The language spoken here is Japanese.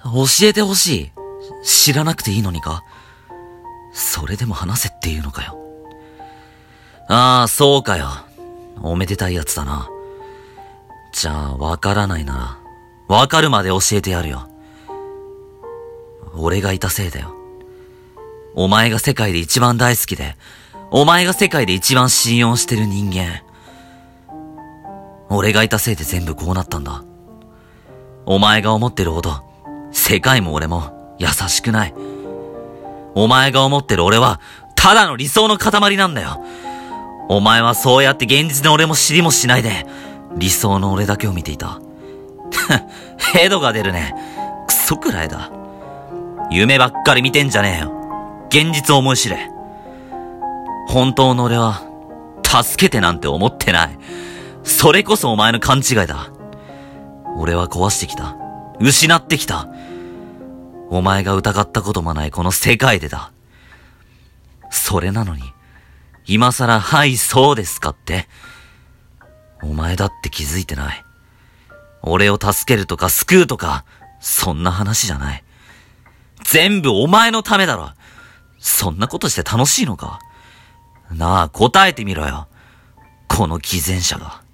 教えてほしい。知らなくていいのにか？それでも話せっていうのかよ。ああ、そうかよ。おめでたいやつだな。じゃあ、わからないなら、わかるまで教えてやるよ。俺がいたせいだよ。お前が世界で一番大好きで、お前が世界で一番信用してる人間。俺がいたせいで全部こうなったんだ。お前が思ってるほど、世界も俺も優しくない。お前が思ってる俺は、ただの理想の塊なんだよ。お前はそうやって現実の俺も知りもしないで、理想の俺だけを見ていた。ヘドが出るね。クソくらいだ。夢ばっかり見てんじゃねえよ。現実を思い知れ。本当の俺は、助けてなんて思ってない。それこそお前の勘違いだ。俺は壊してきた。失ってきた。お前が疑ったこともないこの世界でだ。それなのに、今さらはいそうですかって。お前だって気づいてない。俺を助けるとか救うとか、そんな話じゃない。全部お前のためだろ。そんなことして楽しいのか？なあ、答えてみろよ。この偽善者が。